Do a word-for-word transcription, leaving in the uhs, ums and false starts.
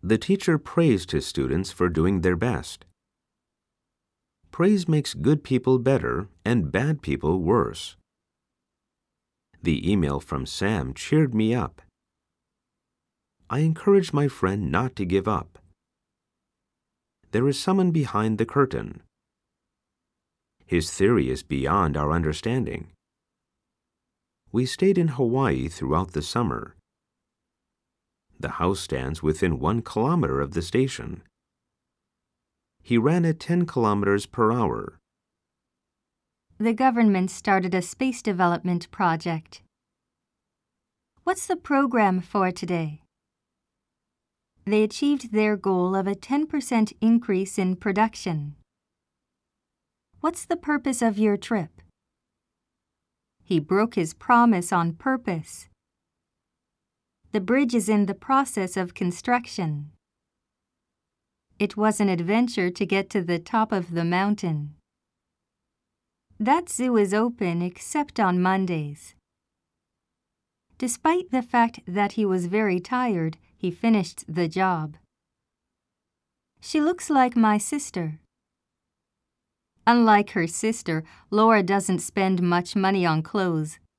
The teacher praised his students for doing their best. Praise makes good people better and bad people worse. The email from Sam cheered me up. I encouraged my friend not to give up. There is someone behind the curtain. His theory is beyond our understanding. We stayed in Hawaii throughout the summer. The house stands within one kilometer of the station. He ran at ten kilometers per hour. The government started a space development project. What's the program for today? They achieved their goal of a ten percent increase in production. What's the purpose of your trip? He broke his promise on purpose. The bridge is in the process of construction. It was an adventure to get to the top of the mountain. That zoo is open except on Mondays. Despite the fact that he was very tired, he finished the job. She looks like my sister. Unlike her sister, Laura doesn't spend much money on clothes.